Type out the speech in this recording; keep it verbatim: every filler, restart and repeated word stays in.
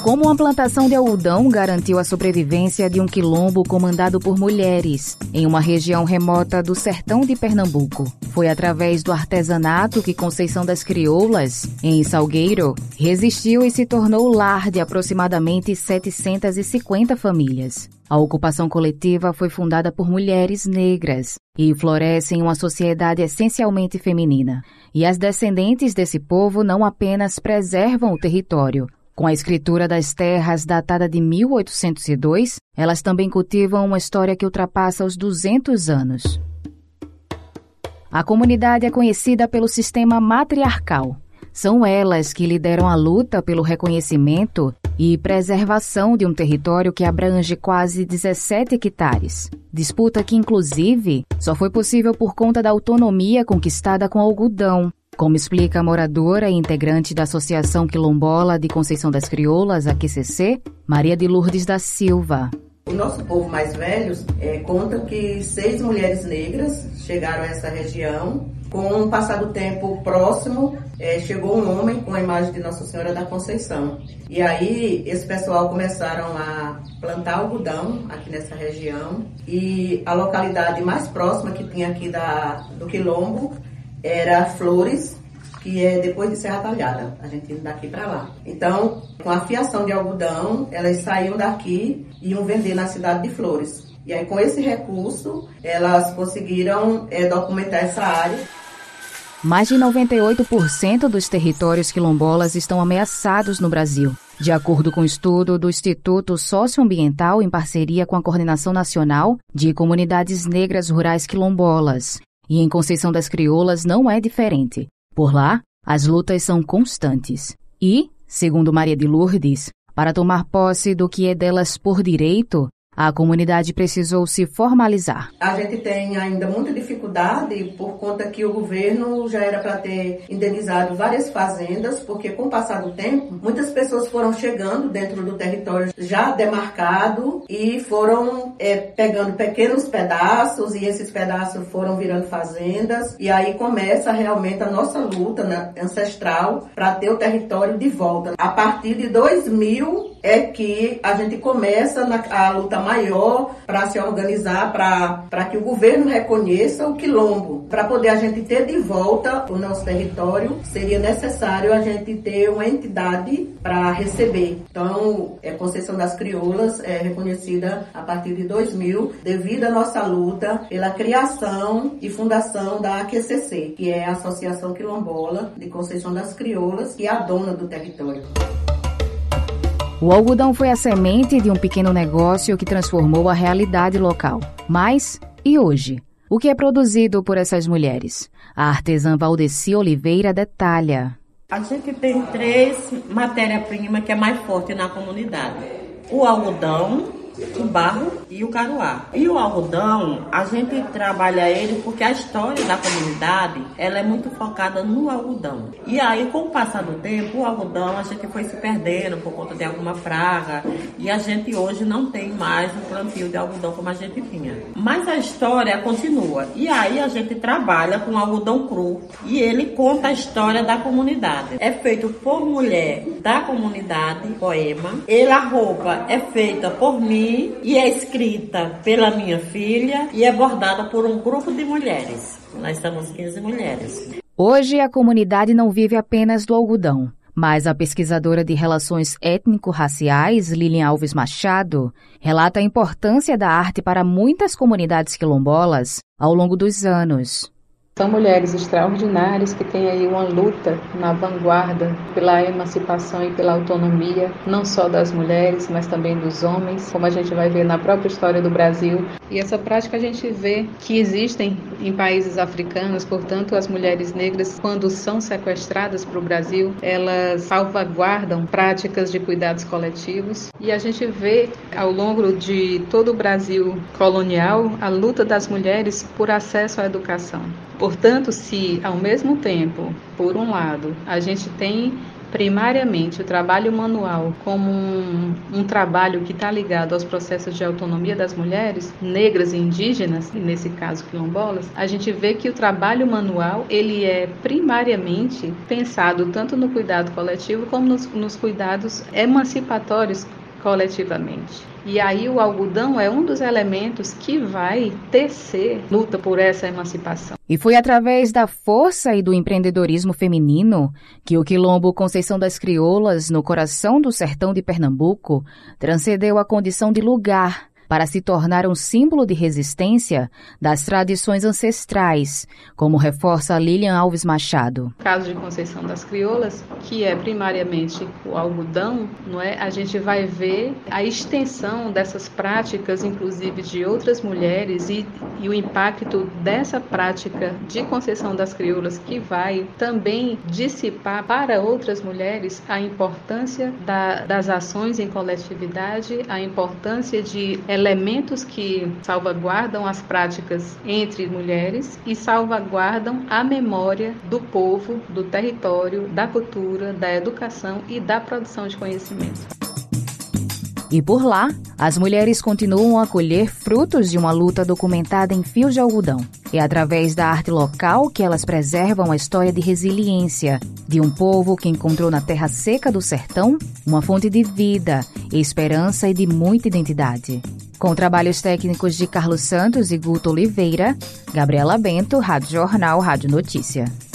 Como uma plantação de algodão garantiu a sobrevivência de um quilombo comandado por mulheres em uma região remota do sertão de Pernambuco. Foi através do artesanato que Conceição das Crioulas, em Salgueiro, resistiu e se tornou lar de aproximadamente setecentas e cinquenta famílias. A ocupação coletiva foi fundada por mulheres negras e floresce em uma sociedade essencialmente feminina. E as descendentes desse povo não apenas preservam o território. Com a escritura das terras datada de mil oitocentos e dois, elas também cultivam uma história que ultrapassa os duzentos anos. A comunidade é conhecida pelo sistema matriarcal. São elas que lideram a luta pelo reconhecimento e preservação de um território que abrange quase dezessete hectares. Disputa que, inclusive, só foi possível por conta da autonomia conquistada com algodão, como explica a moradora e integrante da Associação Quilombola de Conceição das Crioulas, a Q C C, Maria de Lourdes da Silva. O nosso povo mais velho é, conta que seis mulheres negras chegaram a essa região. Com o passar do tempo próximo, é, chegou um homem com a imagem de Nossa Senhora da Conceição. E aí, esse pessoal começaram a plantar algodão aqui nessa região. E a localidade mais próxima que tinha aqui da, do Quilombo era Flores, que é depois de Serra Talhada, a gente indo daqui para lá. Então, com a fiação de algodão, elas saíam daqui e iam vender na cidade de Flores. E aí, com esse recurso, elas conseguiram é, documentar essa área. Mais de noventa e oito por cento dos territórios quilombolas estão ameaçados no Brasil, de acordo com o estudo do Instituto Socioambiental em parceria com a Coordenação Nacional de Comunidades Negras Rurais Quilombolas. E em Conceição das Crioulas não é diferente. Por lá, as lutas são constantes. E, segundo Maria de Lourdes, para tomar posse do que é delas por direito, a comunidade precisou se formalizar. A gente tem ainda muita dificuldade por conta que o governo já era para ter indenizado várias fazendas, porque com o passar do tempo, muitas pessoas foram chegando dentro do território já demarcado e foram é, pegando pequenos pedaços e esses pedaços foram virando fazendas. E aí começa realmente a nossa luta, né, ancestral para ter o território de volta. A partir de dois mil é que a gente começa na, a luta maior para se organizar, para que o governo reconheça o quilombo. Para poder a gente ter de volta o nosso território, seria necessário a gente ter uma entidade para receber. Então, a Conceição das Crioulas é reconhecida a partir de dois mil, devido à nossa luta pela criação e fundação da A Q C C, que é a Associação Quilombola de Conceição das Crioulas, que é a dona do território. O algodão foi a semente de um pequeno negócio que transformou a realidade local. Mas, e hoje? O que é produzido por essas mulheres? A artesã Valdeci Oliveira detalha. A gente tem três matérias-primas que é mais forte na comunidade. O algodão, o barro e o caruá. E o algodão, a gente trabalha ele porque a história da comunidade, ela é muito focada no algodão. E aí, com o passar do tempo, o algodão a gente foi se perdendo por conta de alguma praga. E a gente hoje não tem mais um plantio de algodão como a gente tinha. Mas a história continua. E aí a gente trabalha com algodão cru. E ele conta a história da comunidade. É feito por mulher da comunidade, poema. E a roupa é feita por mim e é escrita pela minha filha e é bordada por um grupo de mulheres. Nós somos quinze mulheres. Hoje a comunidade não vive apenas do algodão, mas a pesquisadora de relações étnico-raciais, Lilian Alves Machado, relata a importância da arte para muitas comunidades quilombolas ao longo dos anos. São mulheres extraordinárias que têm aí uma luta na vanguarda pela emancipação e pela autonomia, não só das mulheres, mas também dos homens, como a gente vai ver na própria história do Brasil. E essa prática a gente vê que existem em países africanos, portanto, as mulheres negras, quando são sequestradas para o Brasil, elas salvaguardam práticas de cuidados coletivos. E a gente vê ao longo de todo o Brasil colonial a luta das mulheres por acesso à educação. Portanto, se ao mesmo tempo, por um lado, a gente tem primariamente o trabalho manual como um, um trabalho que está ligado aos processos de autonomia das mulheres negras e indígenas, e nesse caso quilombolas, a gente vê que o trabalho manual ele é primariamente pensado tanto no cuidado coletivo como nos, nos cuidados emancipatórios coletivamente. E aí o algodão é um dos elementos que vai tecer luta por essa emancipação. E foi através da força e do empreendedorismo feminino que o Quilombo Conceição das Crioulas, no coração do sertão de Pernambuco, transcendeu a condição de lugar para se tornar um símbolo de resistência das tradições ancestrais, como reforça Lilian Alves Machado. No caso de Conceição das Crioulas, que é primariamente o algodão, não é? A gente vai ver a extensão dessas práticas, inclusive de outras mulheres, e, e o impacto dessa prática de Conceição das Crioulas, que vai também dissipar para outras mulheres a importância da, das ações em coletividade, a importância de elementos que salvaguardam as práticas entre mulheres e salvaguardam a memória do povo, do território, da cultura, da educação e da produção de conhecimento. E por lá, as mulheres continuam a colher frutos de uma luta documentada em fios de algodão. É através da arte local que elas preservam a história de resiliência de um povo que encontrou na terra seca do sertão uma fonte de vida, esperança e de muita identidade. Com trabalhos técnicos de Carlos Santos e Guto Oliveira, Gabriela Bento, Rádio Jornal, Rádio Notícia.